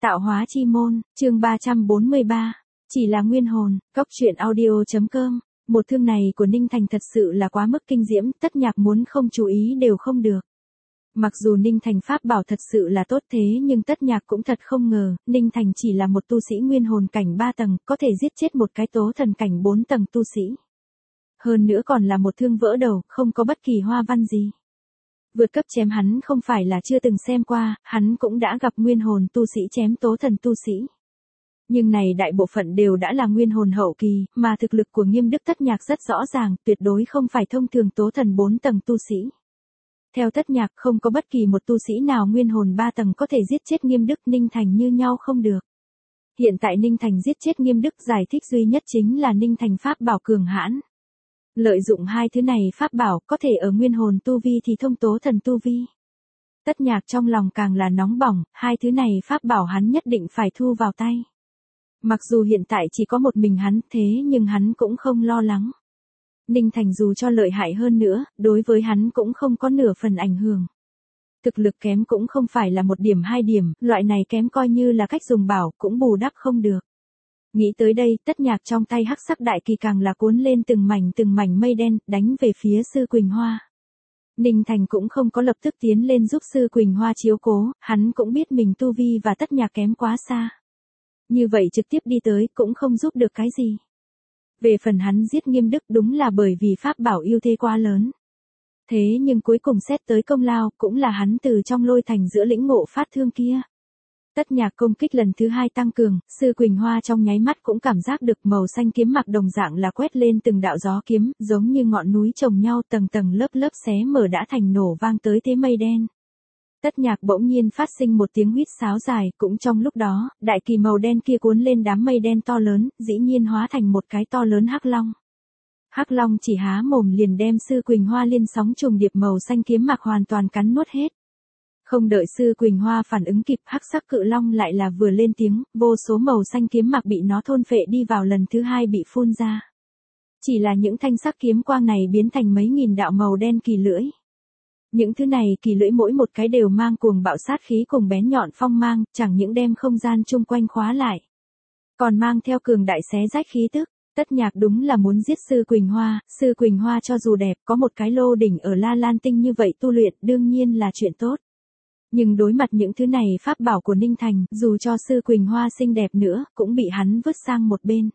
Tạo hóa chi môn, chương 343. Chỉ là nguyên hồn, cốc truyện audio.com. Một thương này của Ninh Thành thật sự là quá mức kinh diễm, Tất Nhạc muốn không chú ý đều không được. Mặc dù Ninh Thành pháp bảo thật sự là tốt thế nhưng Tất Nhạc cũng thật không ngờ, Ninh Thành chỉ là một tu sĩ nguyên hồn cảnh 3 tầng, có thể giết chết một cái tố thần cảnh 4 tầng tu sĩ. Hơn nữa còn là một thương vỡ đầu, không có bất kỳ hoa văn gì. Vượt cấp chém hắn không phải là chưa từng xem qua, hắn cũng đã gặp nguyên hồn tu sĩ chém tố thần tu sĩ. Nhưng này đại bộ phận đều đã là nguyên hồn hậu kỳ, mà thực lực của Nghiêm Đức Tất Nhạc rất rõ ràng, tuyệt đối không phải thông thường tố thần 4 tầng tu sĩ. Theo Tất Nhạc không có bất kỳ một tu sĩ nào nguyên hồn 3 tầng có thể giết chết Nghiêm Đức Ninh Thành như nhau không được. Hiện tại Ninh Thành giết chết Nghiêm Đức giải thích duy nhất chính là Ninh Thành pháp bảo cường hãn. Lợi dụng hai thứ này pháp bảo có thể ở nguyên hồn tu vi thì thông tố thần tu vi. Tất Nhạc trong lòng càng là nóng bỏng, hai thứ này pháp bảo hắn nhất định phải thu vào tay. Mặc dù hiện tại chỉ có một mình hắn thế nhưng hắn cũng không lo lắng. Ninh Thành dù cho lợi hại hơn nữa, đối với hắn cũng không có nửa phần ảnh hưởng. Thực lực kém cũng không phải là 1 điểm 2 điểm, loại này kém coi như là cách dùng bảo cũng bù đắp không được. Nghĩ tới đây, Tất Nhạc trong tay hắc sắc đại kỳ càng là cuốn lên từng mảnh mây đen, đánh về phía Sư Quỳnh Hoa. Ninh Thành cũng không có lập tức tiến lên giúp Sư Quỳnh Hoa chiếu cố, hắn cũng biết mình tu vi và Tất Nhạc kém quá xa. Như vậy trực tiếp đi tới cũng không giúp được cái gì. Về phần hắn giết Nghiêm Đức đúng là bởi vì pháp bảo ưu thế quá lớn. Thế nhưng cuối cùng xét tới công lao cũng là hắn từ trong lôi thành giữa lĩnh ngộ phát thương kia. Tất Nhạc công kích lần thứ 2 tăng cường, Sư Quỳnh Hoa trong nháy mắt cũng cảm giác được màu xanh kiếm mặc đồng dạng là quét lên từng đạo gió kiếm, giống như ngọn núi chồng nhau tầng tầng lớp xé mở đã thành nổ vang tới thế mây đen. Tất Nhạc bỗng nhiên phát sinh một tiếng huýt sáo dài, cũng trong lúc đó, đại kỳ màu đen kia cuốn lên đám mây đen to lớn, dĩ nhiên hóa thành một cái to lớn hắc long. Hắc long chỉ há mồm liền đem Sư Quỳnh Hoa liên sóng trùng điệp màu xanh kiếm mặc hoàn toàn cắn nuốt hết. Không đợi Sư Quỳnh Hoa phản ứng kịp, hắc sắc cự long lại là vừa lên tiếng, vô số màu xanh kiếm mặc bị nó thôn phệ đi vào lần thứ 2 bị phun ra. Chỉ là những thanh sắc kiếm quang này biến thành mấy nghìn đạo màu đen kỳ lưỡi. Những thứ này kỳ lưỡi mỗi một cái đều mang cuồng bạo sát khí cùng bén nhọn phong mang, chẳng những đem không gian chung quanh khóa lại, còn mang theo cường đại xé rách khí tức. Tất Nhạc đúng là muốn giết Sư Quỳnh Hoa cho dù đẹp có một cái lô đỉnh ở La Lan Tinh như vậy tu luyện đương nhiên là chuyện tốt. Nhưng đối mặt những thứ này pháp bảo của Ninh Thành, dù cho Sư Quỳnh Hoa xinh đẹp nữa, cũng bị hắn vứt sang một bên.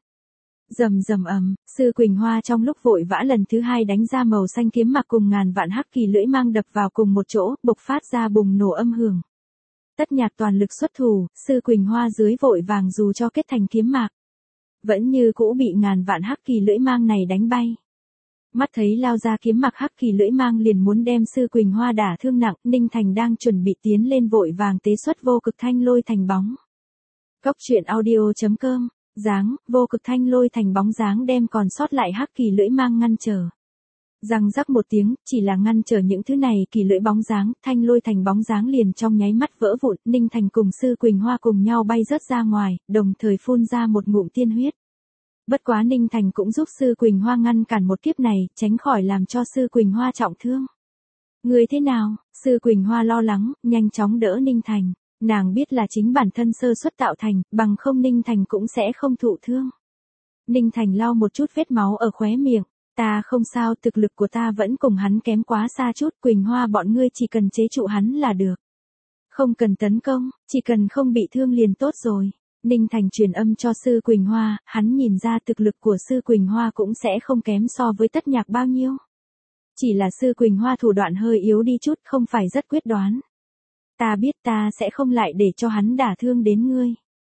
Rầm rầm ầm, Sư Quỳnh Hoa trong lúc vội vã lần thứ 2 đánh ra màu xanh kiếm mặc cùng ngàn vạn hắc kỳ lưỡi mang đập vào cùng một chỗ, bộc phát ra bùng nổ âm hưởng. Tất Nhạc toàn lực xuất thủ, Sư Quỳnh Hoa dưới vội vàng dù cho kết thành kiếm mạc, vẫn như cũ bị ngàn vạn hắc kỳ lưỡi mang này đánh bay. Mắt thấy lao ra kiếm mặc hắc kỳ lưỡi mang liền muốn đem Sư Quỳnh Hoa đả thương nặng, Ninh Thành đang chuẩn bị tiến lên vội vàng tế xuất vô cực thanh lôi thành bóng. Cốc truyện audio.com. Vô cực thanh lôi thành bóng dáng đem còn sót lại hắc kỳ lưỡi mang ngăn trở. Răng rắc một tiếng, chỉ là ngăn trở những thứ này kỳ lưỡi bóng dáng, thanh lôi thành bóng dáng liền trong nháy mắt vỡ vụn, Ninh Thành cùng Sư Quỳnh Hoa cùng nhau bay rớt ra ngoài, đồng thời phun ra một ngụm tiên huyết. Bất quá Ninh Thành cũng giúp Sư Quỳnh Hoa ngăn cản một kiếp này, tránh khỏi làm cho Sư Quỳnh Hoa trọng thương. Người thế nào? Sư Quỳnh Hoa lo lắng, nhanh chóng đỡ Ninh Thành. Nàng biết là chính bản thân sơ suất tạo thành, bằng không Ninh Thành cũng sẽ không thụ thương. Ninh Thành lau một chút vết máu ở khóe miệng. Ta không sao, thực lực của ta vẫn cùng hắn kém quá xa chút, Quỳnh Hoa bọn ngươi chỉ cần chế trụ hắn là được. Không cần tấn công, chỉ cần không bị thương liền tốt rồi. Ninh Thành truyền âm cho Sư Quỳnh Hoa, hắn nhìn ra thực lực của Sư Quỳnh Hoa cũng sẽ không kém so với Tất Nhạc bao nhiêu. Chỉ là Sư Quỳnh Hoa thủ đoạn hơi yếu đi chút, không phải rất quyết đoán. Ta biết ta sẽ không lại để cho hắn đả thương đến ngươi.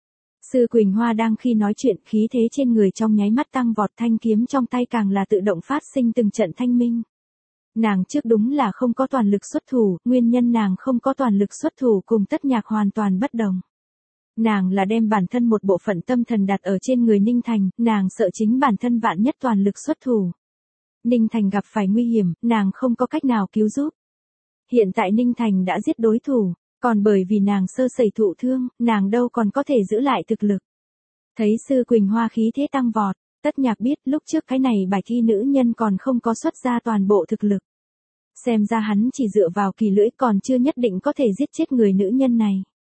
Sư Quỳnh Hoa đang khi nói chuyện, khí thế trên người trong nháy mắt tăng vọt, thanh kiếm trong tay càng là tự động phát sinh từng trận thanh minh. Nàng trước đúng là không có toàn lực xuất thủ, nguyên nhân nàng không có toàn lực xuất thủ cùng Tất Nhạc hoàn toàn bất đồng. Nàng là đem bản thân một bộ phận tâm thần đặt ở trên người Ninh Thành, nàng sợ chính bản thân vạn nhất toàn lực xuất thủ. Ninh Thành gặp phải nguy hiểm, nàng không có cách nào cứu giúp. Hiện tại Ninh Thành đã giết đối thủ, còn bởi vì nàng sơ sẩy thụ thương, nàng đâu còn có thể giữ lại thực lực. Thấy Sư Quỳnh Hoa khí thế tăng vọt, Tất Nhạc biết lúc trước cái này bài thi nữ nhân còn không có xuất ra toàn bộ thực lực. Xem ra hắn chỉ dựa vào kỳ lưỡi còn chưa nhất định có thể giết chết người nữ nhân này.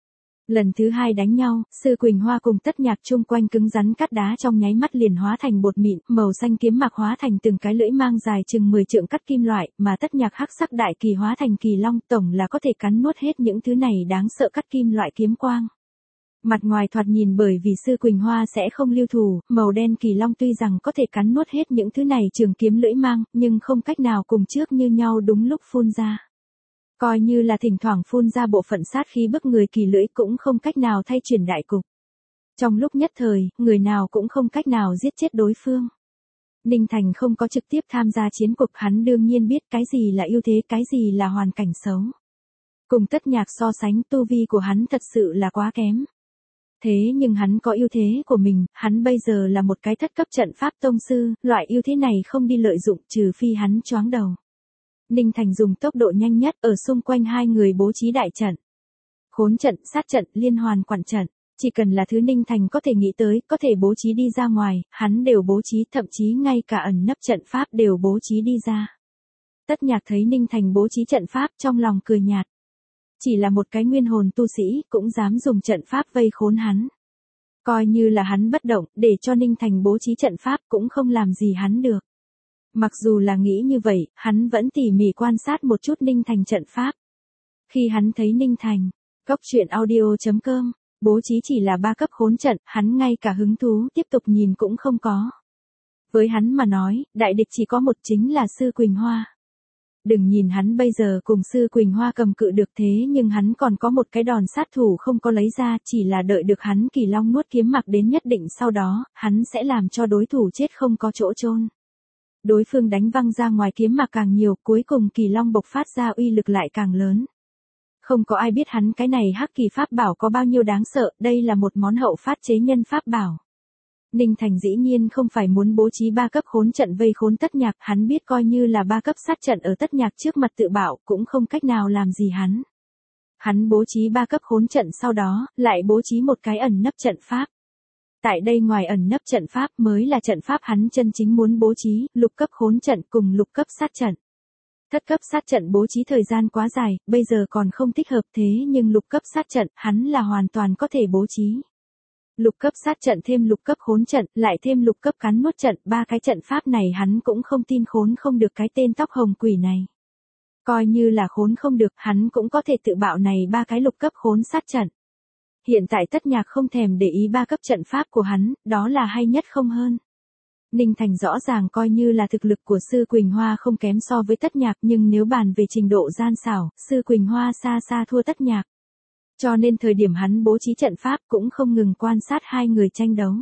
Lần thứ hai đánh nhau, Sư Quỳnh Hoa cùng Tất Nhạc chung quanh cứng rắn cắt đá trong nháy mắt liền hóa thành bột mịn, màu xanh kiếm mạc hóa thành từng cái lưỡi mang dài chừng 10 trượng cắt kim loại, mà Tất Nhạc hắc sắc đại kỳ hóa thành kỳ long, tổng là có thể cắn nuốt hết những thứ này đáng sợ cắt kim loại kiếm quang. Mặt ngoài thoạt nhìn bởi vì Sư Quỳnh Hoa sẽ không lưu thủ, màu đen kỳ long tuy rằng có thể cắn nuốt hết những thứ này trường kiếm lưỡi mang, nhưng không cách nào cùng trước như nhau đúng lúc phun ra. Coi như là thỉnh thoảng phun ra bộ phận sát khí bức người kỳ lưỡi cũng không cách nào thay chuyển đại cục. Trong lúc nhất thời, người nào cũng không cách nào giết chết đối phương. Ninh Thành không có trực tiếp tham gia chiến cuộc, hắn đương nhiên biết cái gì là ưu thế, cái gì là hoàn cảnh xấu. Cùng Tất Nhạc so sánh, tu vi của hắn thật sự là quá kém. Thế nhưng hắn có ưu thế của mình, hắn bây giờ là một cái thất cấp trận pháp tông sư, loại ưu thế này không đi lợi dụng trừ phi hắn choáng đầu. Ninh Thành dùng tốc độ nhanh nhất ở xung quanh hai người bố trí đại trận. Khốn trận, sát trận, liên hoàn quản trận. Chỉ cần là thứ Ninh Thành có thể nghĩ tới, có thể bố trí đi ra ngoài, hắn đều bố trí, thậm chí ngay cả ẩn nấp trận pháp đều bố trí đi ra. Tất Nhạc thấy Ninh Thành bố trí trận pháp trong lòng cười nhạt. Chỉ là một cái nguyên hồn tu sĩ cũng dám dùng trận pháp vây khốn hắn. Coi như là hắn bất động, để cho Ninh Thành bố trí trận pháp cũng không làm gì hắn được. Mặc dù là nghĩ như vậy, hắn vẫn tỉ mỉ quan sát một chút Ninh Thành trận pháp. Khi hắn thấy Ninh Thành, Cốc.audio.com, bố trí chỉ là 3 cấp khốn trận, hắn ngay cả hứng thú tiếp tục nhìn cũng không có. Với hắn mà nói, đại địch chỉ có một, chính là Sư Quỳnh Hoa. Đừng nhìn hắn bây giờ cùng Sư Quỳnh Hoa cầm cự được, thế nhưng hắn còn có một cái đòn sát thủ không có lấy ra, chỉ là đợi được hắn kỳ long nuốt kiếm mặc đến nhất định sau đó, hắn sẽ làm cho đối thủ chết không có chỗ chôn. Đối phương đánh văng ra ngoài kiếm mặc càng nhiều, cuối cùng kỳ long bộc phát ra uy lực lại càng lớn. Không có ai biết hắn cái này hắc kỳ pháp bảo có bao nhiêu đáng sợ, đây là một món hậu phát chế nhân pháp bảo. Ninh Thành dĩ nhiên không phải muốn bố trí 3 cấp khốn trận vây khốn Tất Nhạc, hắn biết coi như là 3 cấp sát trận ở Tất Nhạc trước mặt tự bảo cũng không cách nào làm gì hắn. Hắn bố trí 3 cấp khốn trận sau đó, lại bố trí một cái ẩn nấp trận pháp. Tại đây ngoài ẩn nấp trận pháp mới là trận pháp hắn chân chính muốn bố trí, lục cấp khốn trận cùng lục cấp sát trận. Thất cấp sát trận bố trí thời gian quá dài, bây giờ còn không thích hợp, thế nhưng lục cấp sát trận, hắn là hoàn toàn có thể bố trí. Lục cấp sát trận thêm lục cấp khốn trận, lại thêm lục cấp cắn nuốt trận, 3 cái trận pháp này hắn cũng không tin khốn không được cái tên tóc hồng quỷ này. Coi như là khốn không được, hắn cũng có thể tự bạo này 3 cái lục cấp khốn sát trận. Hiện tại Tất Nhạc không thèm để ý 3 cấp trận pháp của hắn, đó là hay nhất không hơn. Ninh Thành rõ ràng coi như là thực lực của Sư Quỳnh Hoa không kém so với Tất Nhạc, nhưng nếu bàn về trình độ gian xảo, Sư Quỳnh Hoa xa xa thua Tất Nhạc. Cho nên thời điểm hắn bố trí trận pháp cũng không ngừng quan sát hai người tranh đấu.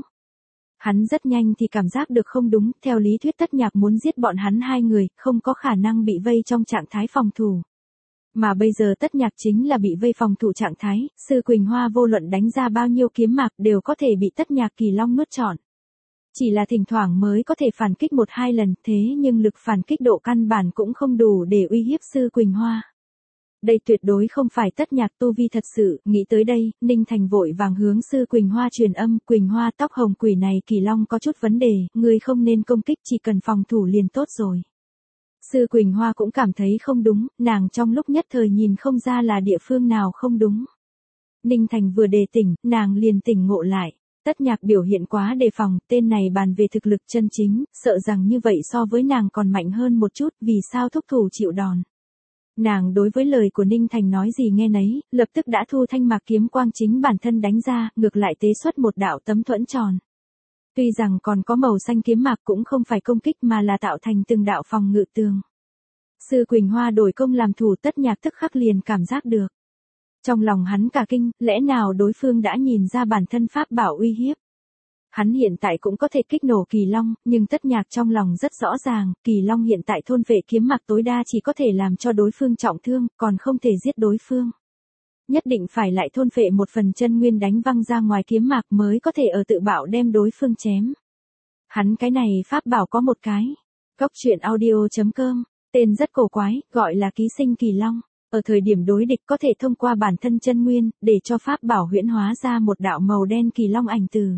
Hắn rất nhanh thì cảm giác được không đúng, theo lý thuyết Tất Nhạc muốn giết bọn hắn hai người, không có khả năng bị vây trong trạng thái phòng thủ. Mà bây giờ Tất Nhạc chính là bị vây phòng thủ trạng thái, Sư Quỳnh Hoa vô luận đánh ra bao nhiêu kiếm mạc đều có thể bị Tất Nhạc kỳ long nuốt trọn. Chỉ là thỉnh thoảng mới có thể phản kích 1-2 lần, thế nhưng lực phản kích độ căn bản cũng không đủ để uy hiếp Sư Quỳnh Hoa. Đây tuyệt đối không phải Tất Nhạc tu vi thật sự, nghĩ tới đây, Ninh Thành vội vàng hướng Sư Quỳnh Hoa truyền âm, Quỳnh Hoa tóc hồng quỷ này kỳ long có chút vấn đề, ngươi không nên công kích, chỉ cần phòng thủ liền tốt rồi. Sư Quỳnh Hoa cũng cảm thấy không đúng, nàng trong lúc nhất thời nhìn không ra là địa phương nào không đúng. Ninh Thành vừa đề tỉnh, nàng liền tỉnh ngộ lại. Tất Nhạc biểu hiện quá đề phòng, tên này bàn về thực lực chân chính, sợ rằng như vậy so với nàng còn mạnh hơn một chút, vì sao thúc thủ chịu đòn. Nàng đối với lời của Ninh Thành nói gì nghe nấy, lập tức đã thu thanh mạc kiếm quang chính bản thân đánh ra, ngược lại tế xuất một đạo tấm thuẫn tròn. Tuy rằng còn có màu xanh kiếm mạc cũng không phải công kích mà là tạo thành từng đạo phòng ngự tường. Sư Quỳnh Hoa đổi công làm thủ, Tất Nhạc tức khắc liền cảm giác được. Trong lòng hắn cả kinh, lẽ nào đối phương đã nhìn ra bản thân pháp bảo uy hiếp. Hắn hiện tại cũng có thể kích nổ kỳ long, nhưng Tất Nhạc trong lòng rất rõ ràng, kỳ long hiện tại thôn vệ kiếm mạc tối đa chỉ có thể làm cho đối phương trọng thương, còn không thể giết đối phương. Nhất định phải lại thôn vệ một phần chân nguyên đánh văng ra ngoài kiếm mạc mới có thể ở tự bạo đem đối phương chém. Hắn cái này pháp bảo có một cái. Cốc.audio.com, tên rất cổ quái, gọi là ký sinh kỳ long. Ở thời điểm đối địch có thể thông qua bản thân chân nguyên, để cho pháp bảo huyễn hóa ra một đạo màu đen kỳ long ảnh từ.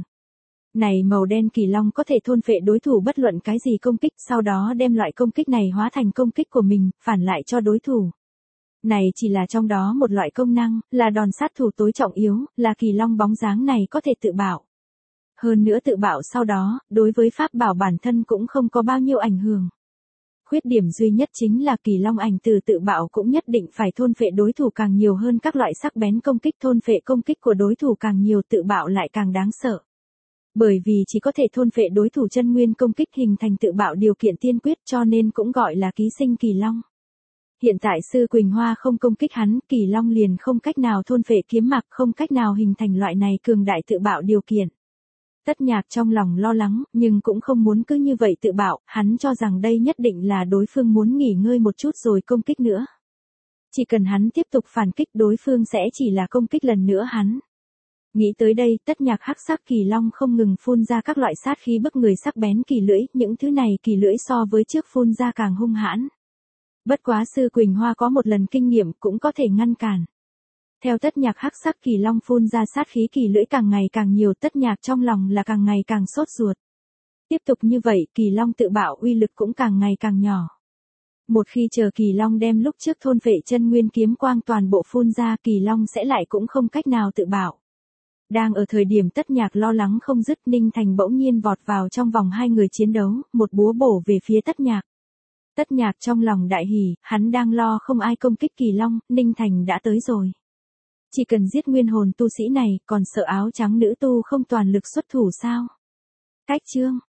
Này màu đen kỳ long có thể thôn phệ đối thủ bất luận cái gì công kích, sau đó đem loại công kích này hóa thành công kích của mình, phản lại cho đối thủ. Này chỉ là trong đó một loại công năng, là đòn sát thủ tối trọng yếu, là kỳ long bóng dáng này có thể tự bạo. Hơn nữa tự bạo sau đó, đối với pháp bảo bản thân cũng không có bao nhiêu ảnh hưởng. Khuyết điểm duy nhất chính là kỳ long ảnh từ tự bạo cũng nhất định phải thôn phệ đối thủ càng nhiều hơn các loại sắc bén công kích, thôn phệ công kích của đối thủ càng nhiều tự bạo lại càng đáng sợ. Bởi vì chỉ có thể thôn phệ đối thủ chân nguyên công kích hình thành tự bạo điều kiện tiên quyết cho nên cũng gọi là ký sinh kỳ long. Hiện tại Sư Quỳnh Hoa không công kích hắn, kỳ long liền không cách nào thôn phệ kiếm mạc, không cách nào hình thành loại này cường đại tự bạo điều kiện. Tất Nhạc trong lòng lo lắng, nhưng cũng không muốn cứ như vậy tự bạo, hắn cho rằng đây nhất định là đối phương muốn nghỉ ngơi một chút rồi công kích nữa. Chỉ cần hắn tiếp tục phản kích đối phương sẽ chỉ là công kích lần nữa hắn. Nghĩ tới đây, Tất Nhạc hắc sắc kỳ long không ngừng phun ra các loại sát khí bức người sắc bén kỳ lưỡi, những thứ này kỳ lưỡi so với trước phun ra càng hung hãn. Bất quá Sư Quỳnh Hoa có một lần kinh nghiệm cũng có thể ngăn cản. Theo Tất Nhạc hắc sắc kỳ long phun ra sát khí kỳ lưỡi càng ngày càng nhiều, Tất Nhạc trong lòng là càng ngày càng sốt ruột. Tiếp tục như vậy, kỳ long tự bạo uy lực cũng càng ngày càng nhỏ. Một khi chờ kỳ long đem lúc trước thôn phệ chân nguyên kiếm quang toàn bộ phun ra, kỳ long sẽ lại cũng không cách nào tự bạo. Đang ở thời điểm Tất Nhạc lo lắng không dứt, Ninh Thành bỗng nhiên vọt vào trong vòng hai người chiến đấu, một búa bổ về phía Tất Nhạc. Tất Nhạc trong lòng đại hỉ, hắn đang lo không ai công kích kỳ long, Ninh Thành đã tới rồi. Chỉ cần giết nguyên hồn tu sĩ này, còn sợ áo trắng nữ tu không toàn lực xuất thủ sao? Cách chương